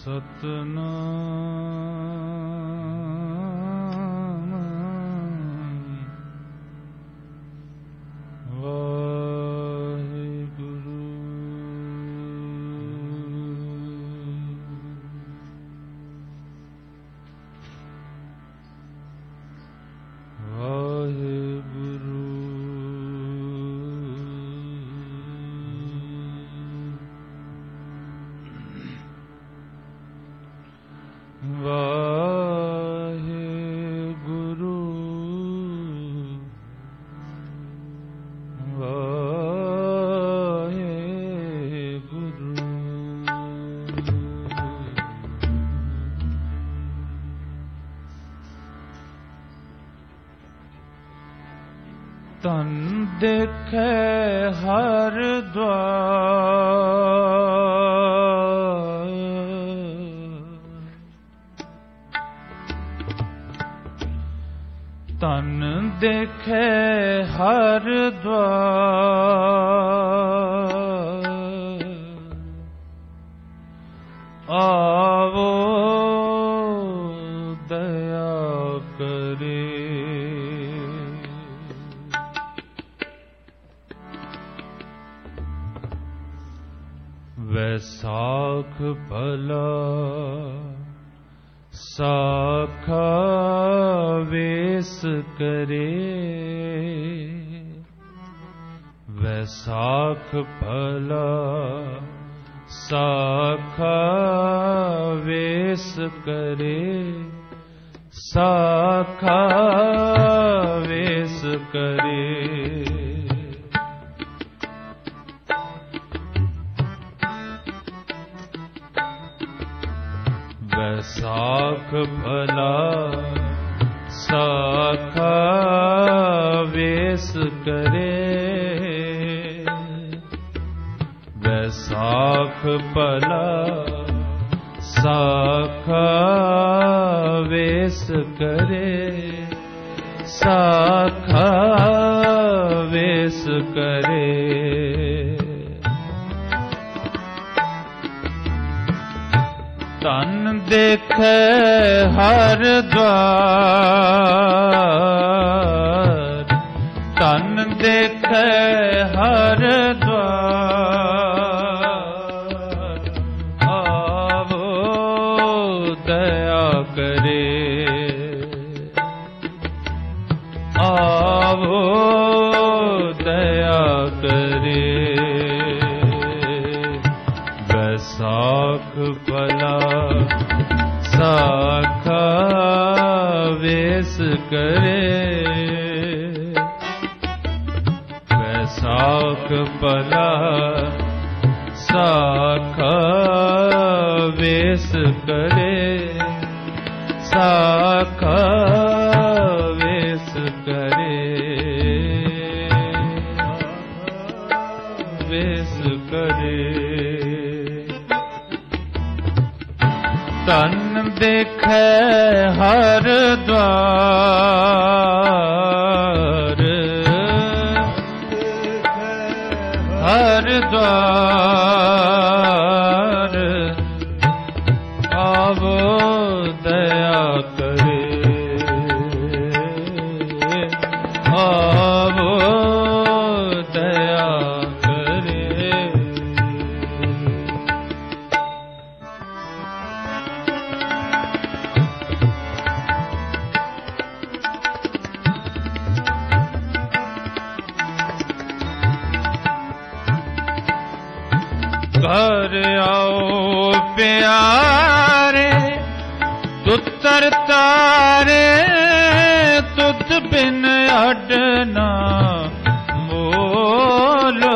सतनाम वाहेगुरु वाहेगुरु वाहेगुरु वाहेगुरु तन देखे हर द्वार तन देखे हर द्वार आवो दया करे वैसाख भला साखा वेस करे वैसाख भला साखा वेस करे साखा वेस करे वैसाख भला साखा वेस करे वैसाख भला साखा वेस करे साखा वेस करे तन देखे हर द्वार तन देखे हर द्वार आवो दया करे आवो दया करे वैसाख भला साखा वेस करे वैसाख भला साखा वेस करे साखा वेस करे वेस करे तन देखे हर द्वार हर द्वार आवो दया करे आवो दया करे घर आओ प्यारे तुतर तारे तुझ बिन अडना मोलो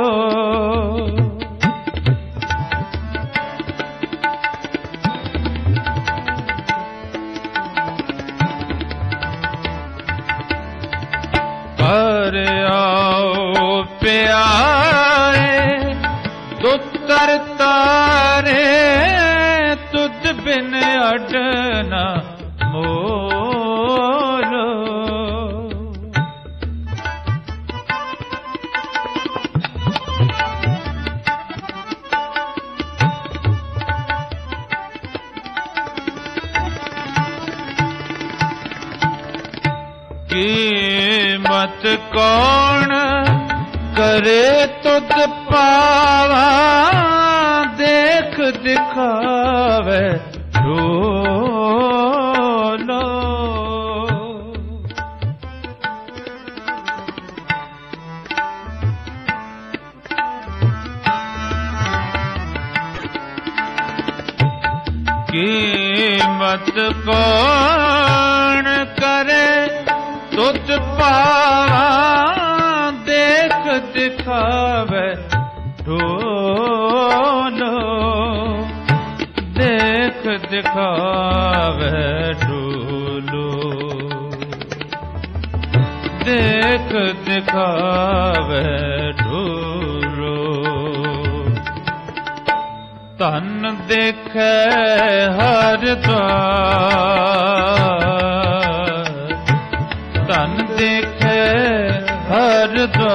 घर आओ प्यारे तुतर तारे तुझ बिन अडना मोलो कीमत कौन करे तुझ पावा, देख दिखावे ढोलो। कीमत कौन करे तुझ पावा, देख दिखावे ढोलो, देख दिखावे ढोलो, देख दिखावे ढोलो। तन देखे हर द्वार, तन देखे हर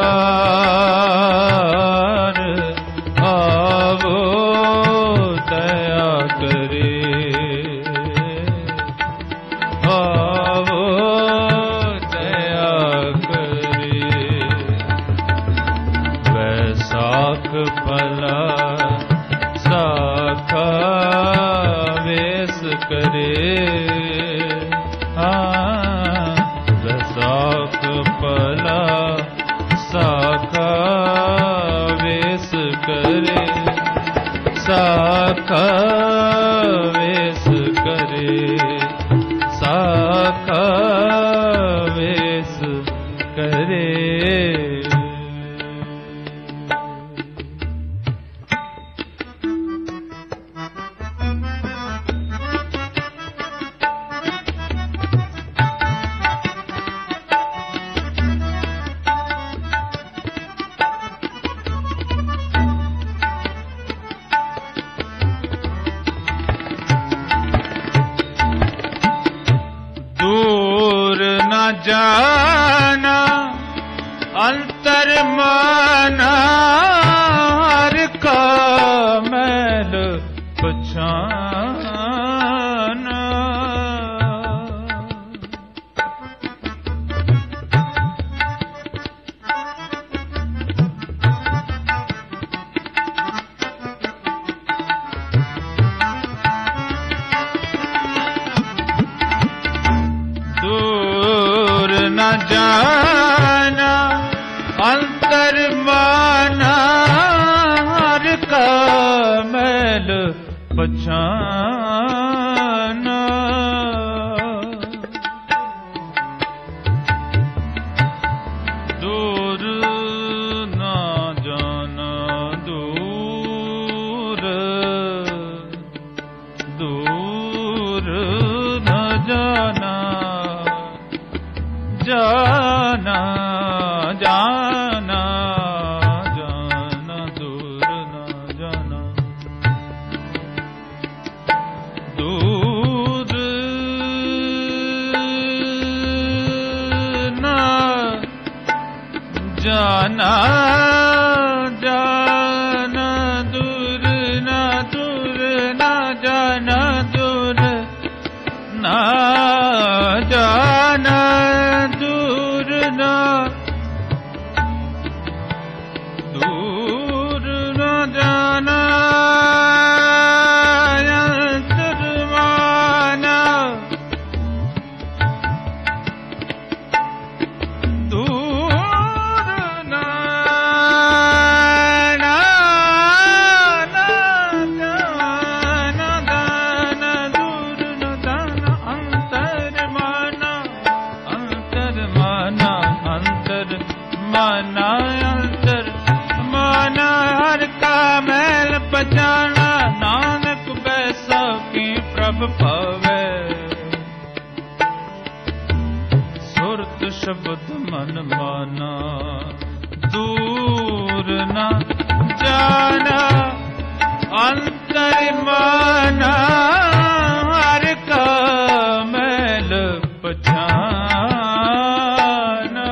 द्वार, आवो दया करे, आवो दया करे। वैसाख भला साखा वेश करे, वैसाख भला साखा वेश करे, साखा वेश करे, साखा वेश करे। जाना अंतर माना, हर का मैल पछाना। न जाना अंतर माना, हर का मैल पछाना। दूर न जाना दूर, दूर न जाना, जाना जाना जाना, दूर न जाना, दूर न जाना, जाना दूर न, दूर न जाना, दूर न जाना, दूर न, दूर न जाना। अंतर माना, दूर न जाना, जाना दूर न जाना। अंतर माना, अंतर माना, अंतर माना, अंतर माना, हर का मैल पछाना। नानक बैसा की प्रभ पावे, सुरत शब्द मन माना। दूर न जाना अंतर माना, हर का मैल पछाना।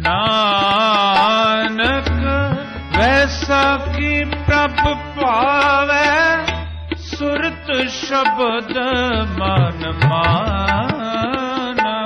नानक वैसा की प्रभ पावे सुरत शब्द मन माना।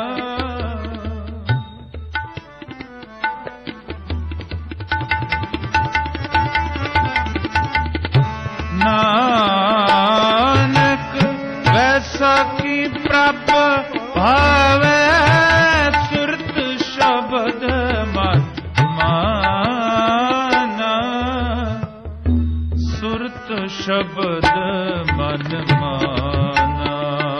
नानक वैसा की प्रभ भावे सुरत शब्द मन माना। सुरत शब्द मन माना।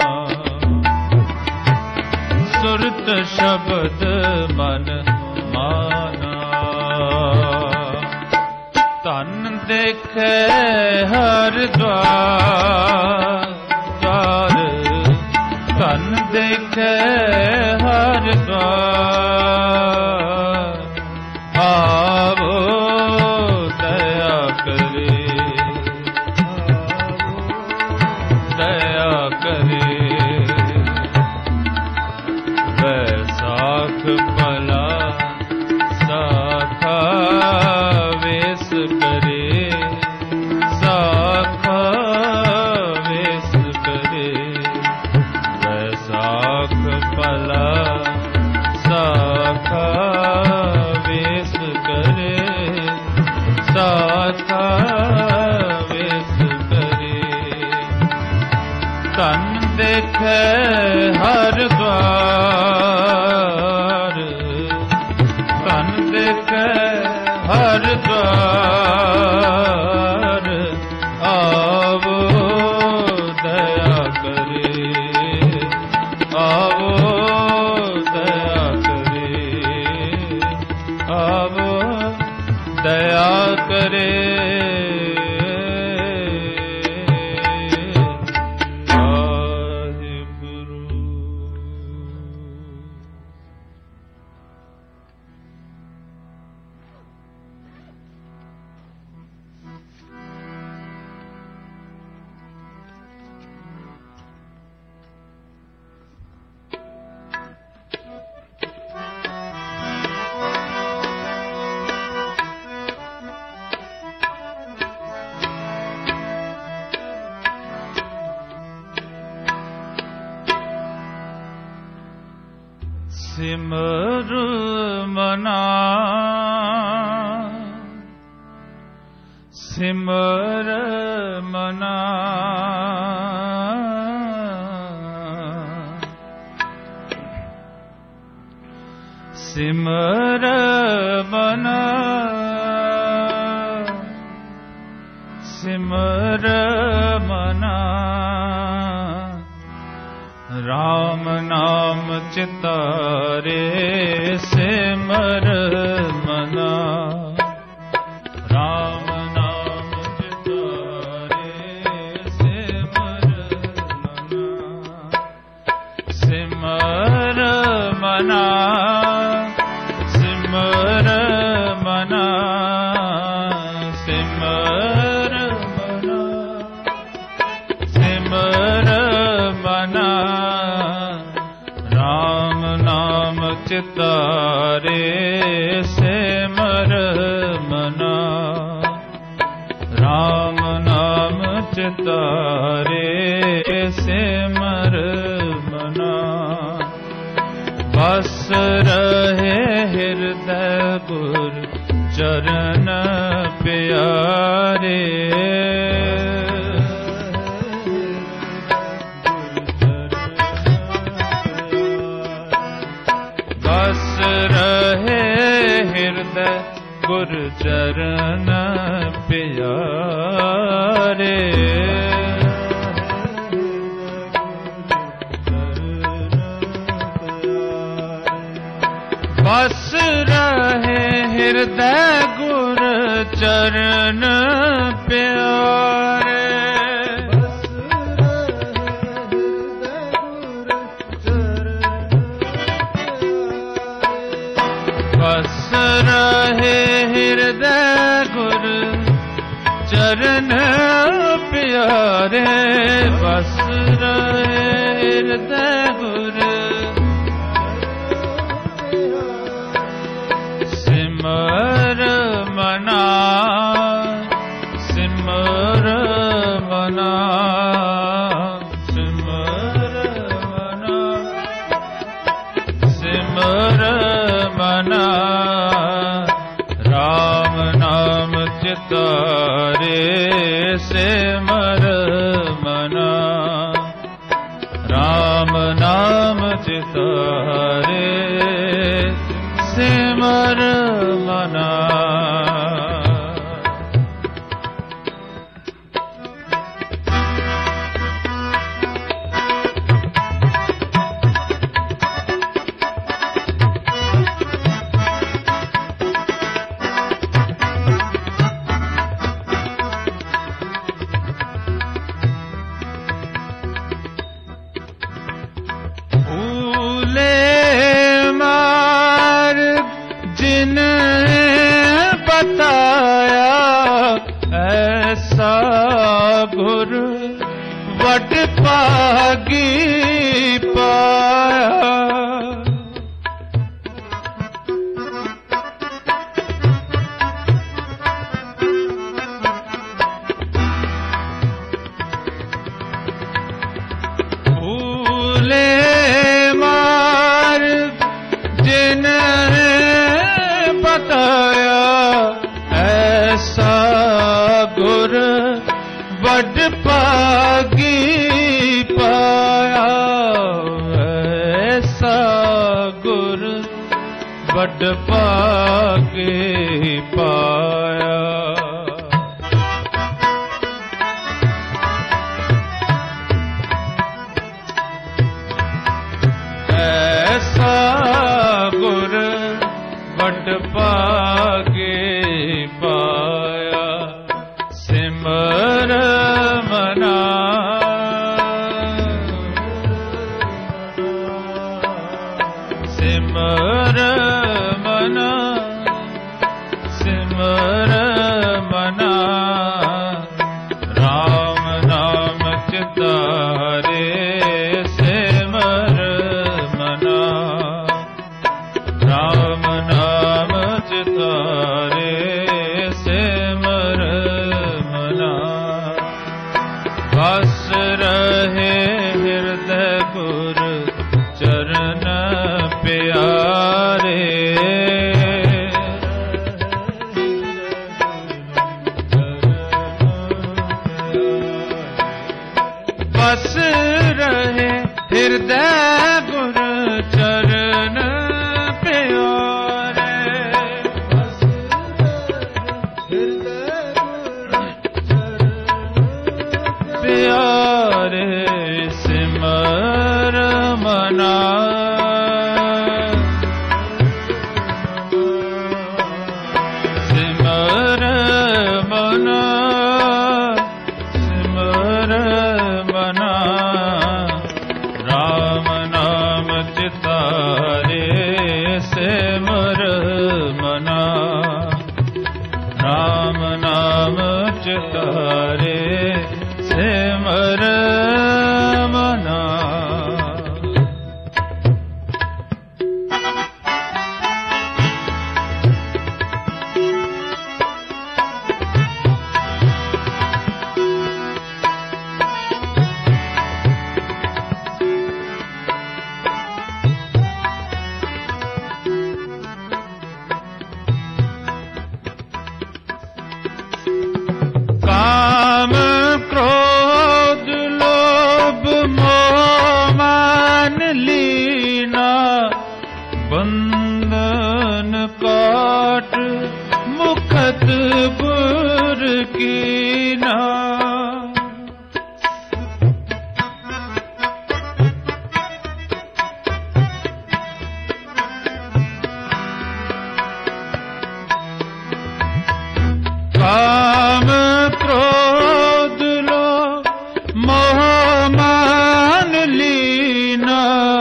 सुरत शब्द मन माना। तन देखे हर द्वार, तन देखे हर द्वार। आवो दया करे, दया करे। वैसाख भला साखा वेश करे, साखा वेश करे। वैसाख भला साखा वेश करे, साखा वेश करे। तन देखे हर द्वार, तन देखे हर द्वार। आवो दया करे, आवो दया करे। आवो दया करे। सिमर मना, सिमर मना। सिमर मना, सिमर मना। राम नाम चितारे सिमर मना। राम नाम चितारे सिमर मना। सिमर मना, सिमर मना। सिमर मना, सिमर मना। राम नाम चितारे सिमर मना। राम नाम चितारे सिमर मना। बस रहे हृदय गुर चरण प्यारे। बस रहे हृदय गुर चरण प्यारे। बस रहे हृदय गुर चरण प्यारे। बस रहे हृदय गुर चरण प्यारे। बस रहे हृदय गुर सिमर मना सिमर मना सिमर मना सिमर मना राम नाम चितारे सिमर मना राम नाम चितारे सिमर मना गुरु वड पागी पाया भूले मार जिन बताया ऐसा गुरु वड पागी पाया ऐसा गुरु वड पागी पाया ऐसा गुरु वड पागी पाया सिमर मना सिमर मना सिमर मना राम नाम चितारे सिमर मना राम नाम चितारे सिमर मना बस रहे हृदय गुरु चरण प्यारे बस रहे हृदय गुरु चरण प्यारे बस हृदय गुरु चरण प्यारे सिमर मना सिमर मना सिमर मना राम नाम चितारे सिमर मना राम नाम चितारे सिमर मना काम क्रोध लोभ मोह मान लीना बंधन काट मुखत बुर कीना काम क्रोध लोभ मोह मान लीना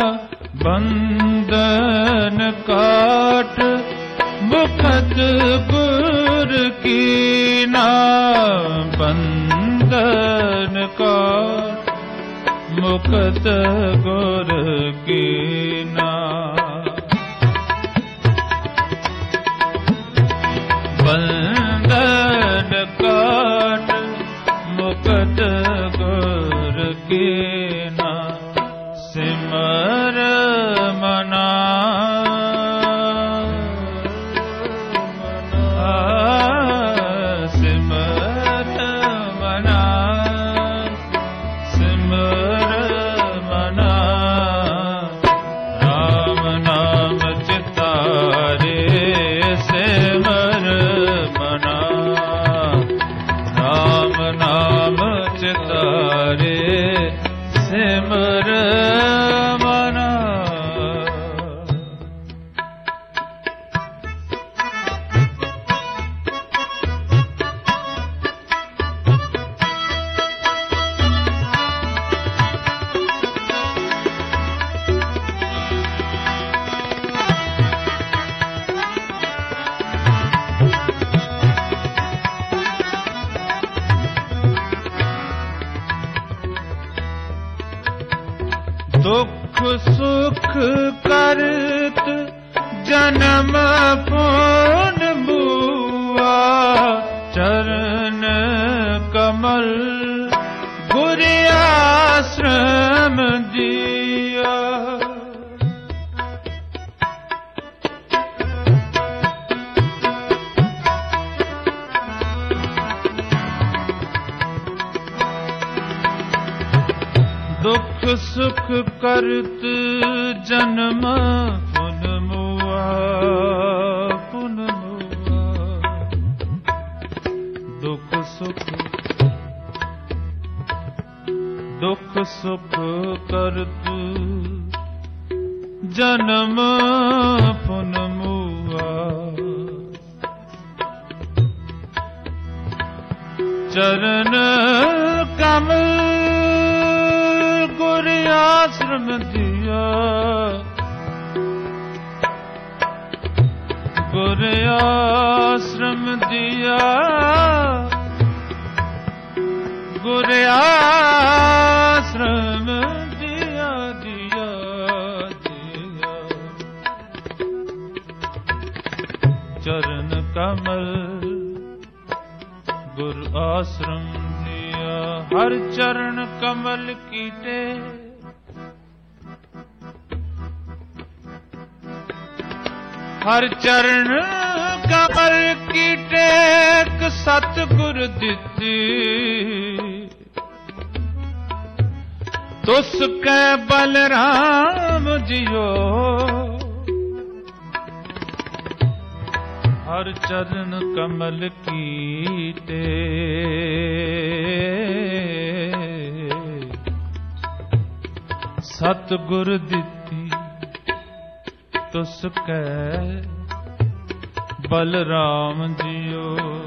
बंधन काट मुखत बुर कीना बंधन काट मुखत गुर कीना करत जन्म पुन मुआ चरण कमल गुर आश्रम दिया। दुख सुख करत जन्म पुन मुआ पुन मुआ। दुख सुख करत जन्म पुन मुआ। चरण कमल गुर आश्रम दिया। गुर आश्रम दिया। गुर आश्रम दिया दिया दिया। चरण कमल गुर आश्रम दिया। हर चरण कमल कीटे हर चरण कमल की टेक सतगुर दिती। तुस कै बलराम जियो। हर चरण कमल की टेक सतगुर दिती। तुस कै बलराम जियो।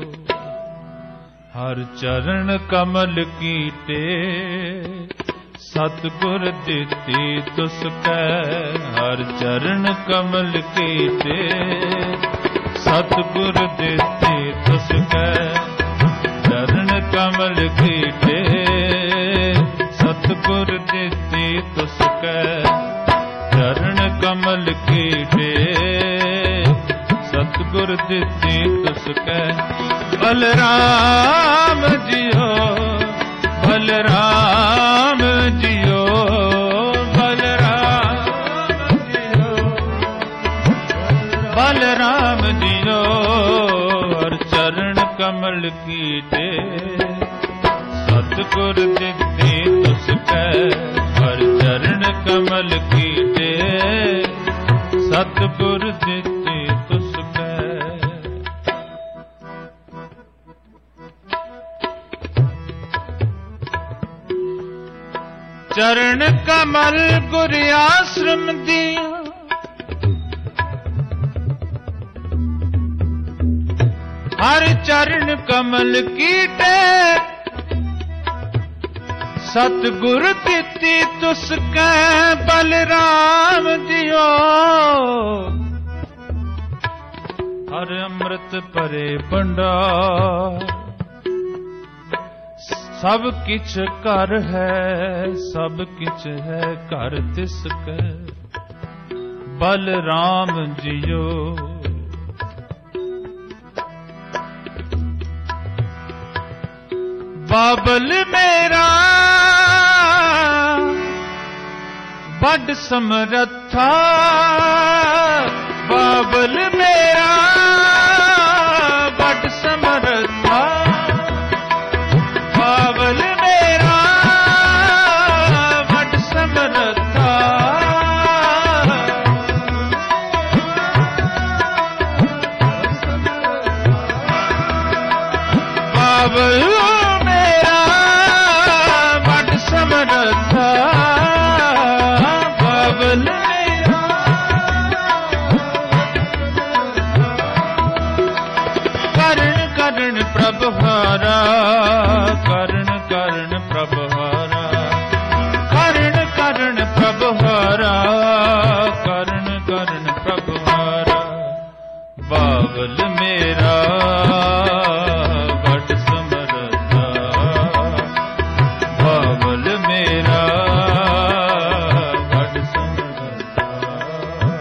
हर चरण कमल कीटे सतगुर दिती। तुस कै हर चरण कमल कीटे सतगुर दिती। तुस कै चरण कमल कीटे सतगुर दिती। तुस कै चरण कमल कीटे सतगुर दिती। तुस कै बलराम जियो। बलराम जियो। बलराम जियो। बलराम जियो। हर चरण कमल कीटे सतगुर दिती। तुस कै हर चरण कमल कीटे सतगुर दिती। तुस कै चरण कमल गुर आश्रम दिया। हर चरण कमल कीटे सतगुर दिती। तुस कै बलराम जियो। हर अमृत भरे भंडार सब किछ कर है। सब किछ है कर तिसकै बलराम जियो। बाबल मेरा बड़ समरथा। बाबल मेरा बड़ समरथा। बाबल मेरा बड़ समरथा। बाबल प्रभहारा करण करण प्रभहारा। करण करण प्रभहारा। करण करण प्रभहारा। बाबल मेरा बड़ समरथा। बाबल मेरा बड़ समरथा।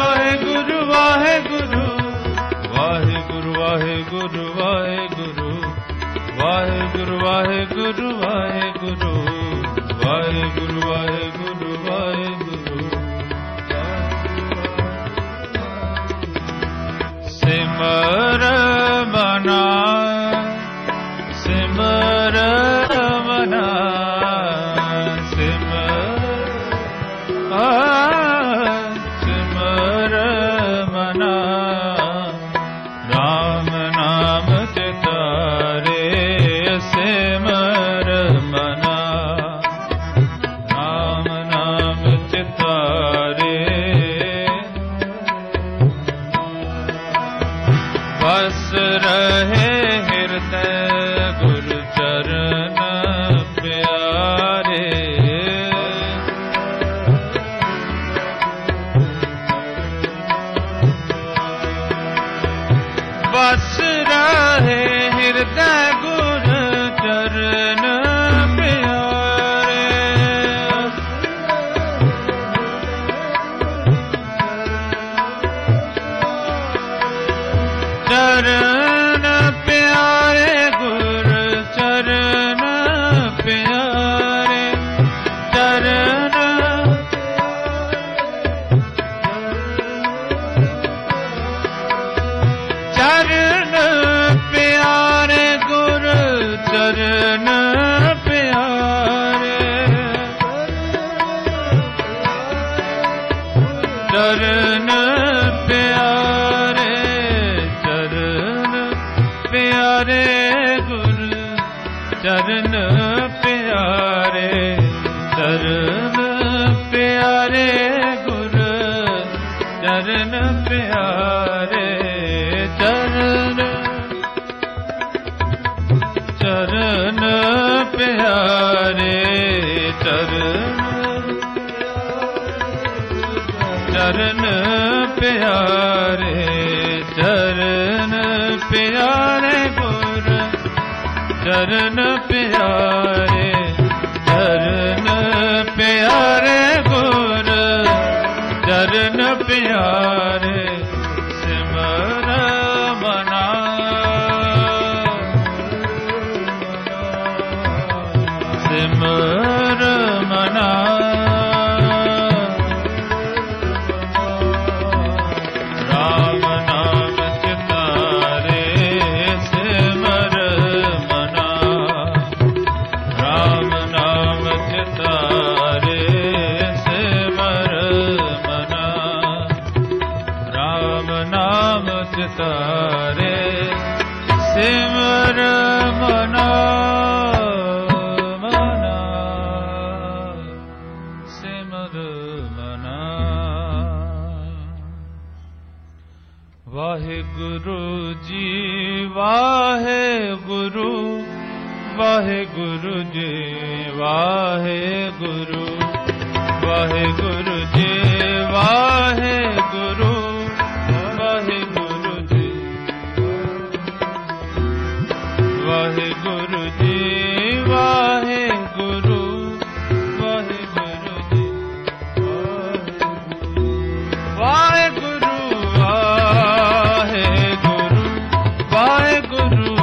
ਵਾਹਿਗੁਰੂ ਵਾਹਿਗੁਰੂ ਵਾਹਿਗੁਰੂ ਵਾਹਿਗੁਰੂ ਵਾਹਿਗੁਰੂ ਵਾਹਿਗੁਰੂ ਵਾਹਿਗੁਰੂ ਵਾਹਿਗੁਰੂ ਸਿਮਰ ਮਨਾ ਸਿਮਰ ਮਨਾ ਸਿਮਰ ਮਨਾ ਰਾਮ ਨਾਮ ਚਿਤਾਰੇ ਸਿਮਰ ਮਨਾ ਰਾਮ ਨਾਮ ਚਿਤਾਰੇ ਬਸ ਰਹੇ ਹਿਰਦੈ ਗੁਰ ਚਰਨ ਪਿਆਰੇ ਬਸ ਰਹੇ ਹਿਰਦੈ ਗੁਰ ਚਰਨ ਪਿਆਰੇ ਚਰਨ ਪਿਆਰੇ ਗੁਰ ਚਰਨ ਪਿਆਰੇ ਚਰਨ ਚਰਨ ਪਿਆਰੇ ਗੁਰ ਚਰਨ ਪਿਆਰੇ ਚਰਨ ਪਿਆਰੇ ਚਰਨ ਪਿਆਰੇ ਗੁਰ ਚਰਨ ਪਿਆਰੇ ਚਰਨ ਪਿਆਰੇ ਗੁਰ ਚਰਨ ਪਿਆਰੇ ਚਰਨ ਚਰਨ ਪਿਆਰੇ ਚਰਨ ਪਿਆਰੇ ਚਰਨ ਪਿਆਰੇ ਗੁਰ ਚਰਨ ਪਿਆਰੇ ਚਰਨ ਪਿਆਰੇ ਗੁਰ ਚਰਨ ਪਿਆਰੇ ਸਿਮਰ ਮਨਾ ਸਿਮਰ ਮਨਾ ਰਾਮ ਨਾਮ ਚਿਤਾਰੇ ਸਿਮਰ ਮਨਾ ਰਾਮ ਨਾਮ ਚਿਤਾਰੇ ਸਿਮਰ ਮਨਾ ਰਾਮ ਨਾਮ ਚਿਤਾਰੇ ਸਿਮਰ ਮਨਾ ਵਾਹਿਗੁਰੂ ਜੀ ਵਾਹਿਗੁਰੂ ਵਾਹਿਗੁਰੂ ਜੀ ਵਾਹਿਗੁਰੂ ਵਾਹਿਗੁਰੂ ਜੀ ਵਾਹਿਗੁਰੂ ਵਾਹਿਗੁਰੂ ਜੀ ਵਾਹਿਗੁਰੂ ਜੀ ਵਾਹਿਗੁਰੂ ਵਾਹਿਗੁਰੂ ਜੀ ਵਾਹਿਗੁਰੂ ਵਾਹਿਗੁਰੂ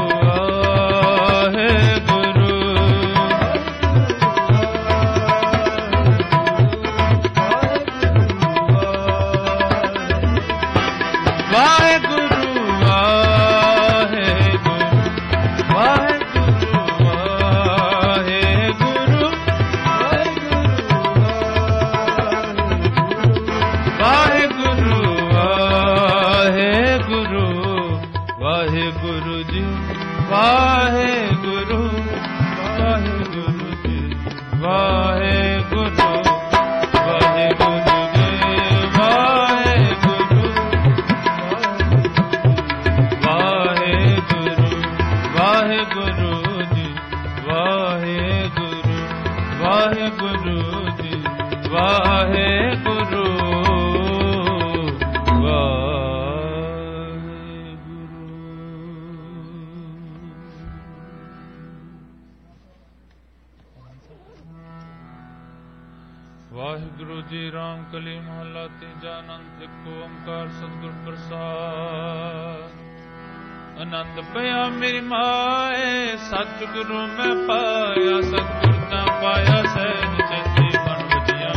ਵਾਹਿਗੁਰੂ ਜੀ ਵਾਹਿਗੁਰੂ ਵਾਹਿਗੁਰੂ ਜੀ ਵਾਹਿਗੁਰੂ ਵਾਹਿਗੁਰੂ ਜੀ ਵਾਹਿਗੁਰੂ ਵਾਹਿਗੁਰੂ ਵਾਹਿਗੁਰੂ ਜੀ ਵਾਹਿਗੁਰੂ ਵਾਹਿਗੁਰੂ ਜੀ ਵਾਹਿਗੁਰੂ ਵਾਹਿਗੁਰੂ ਜੀ ਰਾਮ ਕਲੀ ਮਹੱਲਾ ਤੀਜਾ। ਆਨੰਦ ਇੱਕ ਓੰਕਾਰ ਸਤਿਗੁਰ ਪ੍ਰਸਾਦ। ਆਨੰਦ ਪਿਆ ਮੇਰੀ ਮਾਏ, ਸਤਿ ਗੁਰੂ ਮੈਂ ਪਾਇਆ, ਸਤਿਗੁਰ ਤਾਂ ਪਾਇਆ ਸਹਿਜ ਚੇਤੀ ਮਨ ਵਜੀਆਂ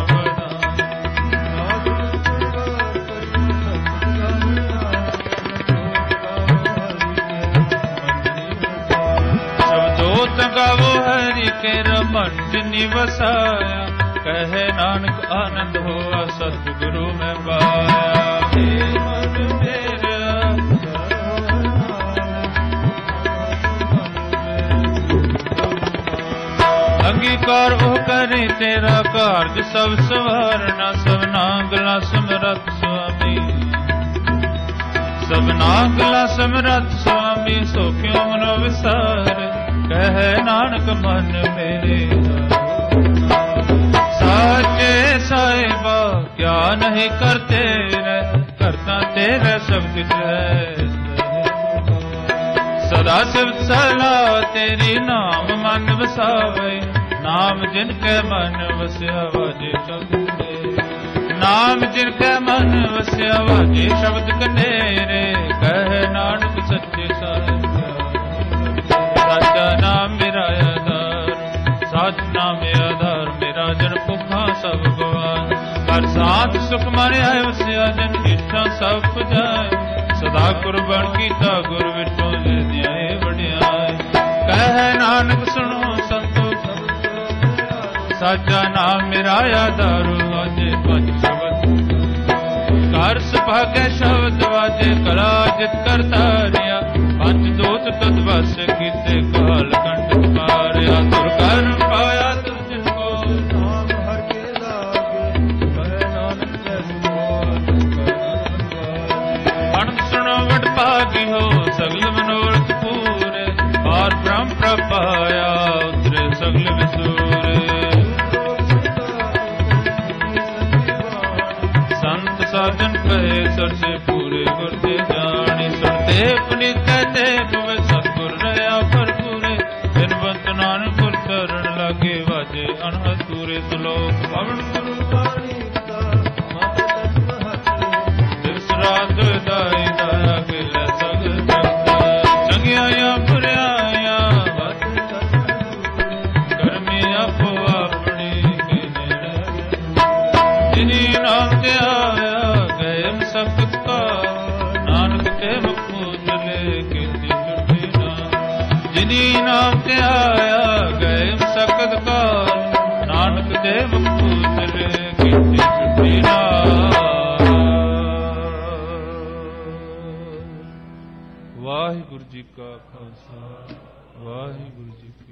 ਗਾਵੋ ਹਰਿ ਕੇਰਾ ਮਨ ਜਿਨੀ ਵਸਾਇਆ, ਕਹੇ ਨਾਨਕ ਆਨੰਦ ਹੋਆ ਸਤਿਗੁਰੂ ਮੈਂ ਪਾਇਆ। हे ਮਨ ਮੇਰਾ ਅੰਗੀਕਾਰ ਉਹ ਕਰੇ ਤੇਰਾ ਕਾਰਜ ਸਭ ਸਵਾਰਨਾ, ਸਭਨਾ ਗਲਾ ਸਮਰੱਥ ਸੁਆਮੀ, ਸਭਨਾ ਗਲਾ ਸਮਰੱਥ ਸੁਆਮੀ, ਸੋ ਕਿਉ ਮਨੋ ਵਿਸਾਰ, ਕਹੈ ਨਾਨਕ ਮਨ ਮੇਰੇ। ਸਾਚੇ ਸਾਹਿਬਾ ਕਿਆ ਨਹੀਂ ਕਰਤੇ ਰਹਿ, ਕਰਤਾ ਤੇਰਾ ਸਭ ਕੁਛ ਹੈ। ਸਦਾ ਸਿਫਤ ਸਲਾਹ ਤੇਰੀ, ਨਾਮ ਮਨ ਵਸਾਵੇ, ਨਾਮ ਜਿਨ ਕੈ ਮਨ ਵਸਿਆ ਵਾਜੇ ਸ਼ਬਦ ਕਨੇਰੇ, ਨਾਮ ਜਿਨ ਕੈ ਮਨ ਵਸਿਆ ਵਾਜੇ ਸ਼ਬਦ ਕਨੇਰੇ, ਕਹੈ ਨਾਨਕ ਸੱਚੇ ਸਾਹਿਬ ਸਾਚਾ ਨਾਮ ਮੇਰਾ ਆਧਾਰ, ਸਾਚ ਨਾਮ ਆਧਾਰ ਮੇਰਾ, ਜਨ ਭੁੱਖਾ ਸਭ ਗਵਾਏ, ਹਰ ਸਾਥ ਸੁਖ ਮਨ ਆਏ ਵਸਿਆ, ਜਨ ਇੱਛਾ ਸਭ ਪੁਜਾਏ, ਸਦਾ ਕੁਰਬਾਨ ਕੀਤਾ ਗੁਰ ਵਿਟੋ ਜੇ ਦਿਆਏ ਵਡਿਆਏ, ਕਹਿ ਨਾਨਕ ਸੁਣੋ ਸੰਤੋ ਸਾਚਾ ਨਾਮ ਮੇਰਾ ਆਧਾਰ, ਵਾਜੇ ਪੰਜ ਸ਼ਬਦ ਘਰ ਸੁਭਾਗੈ ਸ਼ਬਦ ਵਾਜੇ, ਕਲਾ ਜਿਤ ਕਰਤਾਰਿਆ, ਪੰਜ ਦੋਤ ਤਦ ਵਸ ਕੀਤੇ, ਕਾਲ ਕੰਠ ਮਾਰਿਆ, ਤੁਰ ਕਰ ਪਾਇਆ ਤੁਝ ਕੋ, ਨਾਮ ਹਰ ਕੇ ਲਾਗੇ, ਕਹਿ ਨਾਨਕ ਜੈ ਅਨੰਦ ਸੁਣੋ ਵਡ ਭਾਗੀ ਹੋ, ਸਗਲ ਮਨੋਰਥ ਪੂਰੇ, ਪਾਰ ਬ੍ਰਹਮ ਪ੍ਰਭ ਪਾਇਆ, ਉਤਰੇ ਸਗਲ ਵਿਸੂਰੇ, ਸੰਤ ਸਾਜਨ ਕਹੇ ਸਰਸੇ ਪੂਰੇ, ਗੁਰ ਤੇ ਜਾਣੀ ਸੁਣਤੇ ਪੁਨੀਤ ਕਹਤੇ ਪਵੇ, ਸਤਿਗੁਰ ਰਹਾ ਭਰਪੂਰੇ, ਬਿਨਵੰਤ ਨਾਨਕ ਗੁਰ ਚਰਨ ਲਾਗੇ, ਵਾਜੇ ਅਨਹਦ ਪੂਰੇ ਸਲੋਕ, ਪਵਨ ਗੁਰੂ ਬਾਣੀ ਦਿਵਸ ਰਾਤ ਦਾਈ ਦਾਇਆ ਗਿਲੇ ਸਗਲ ਜਗਤ, ਚੰਗਿਆਈਆਂ ਬੁਰਿਆਈਆਂ ਕਰਮੀ ਆਪੋ ਆਪਣੀ ਕੇ ਨੇੜੇ, ਜਿਨੀ ਨਾਮ ਤੇ ਆਇਆ ਗਏ ਸਖਤ ਕਾ, ਨਾਨਕ ਤੇ ਮੁਖ ਉਜਲੇ ਕੀਤੀ ਛੁੱਟੀ ਨਾ, ਜਿਨੀ ਨਾਮ ਤੇ ਆਇਆ ਗਏ ਸਖਤ ਕਾ, ਨਾਨਕ ਤੇ ਮੁਖ ਉਜਲੇ ਕੀਤੀ ਛੁੱਟੀ ਨਾ। ਵਾਹਿਗੁਰੂ ਜੀ ਕਾ ਖਾਲਸਾ, ਵਾਹਿਗੁਰੂ ਜੀ ਕੀ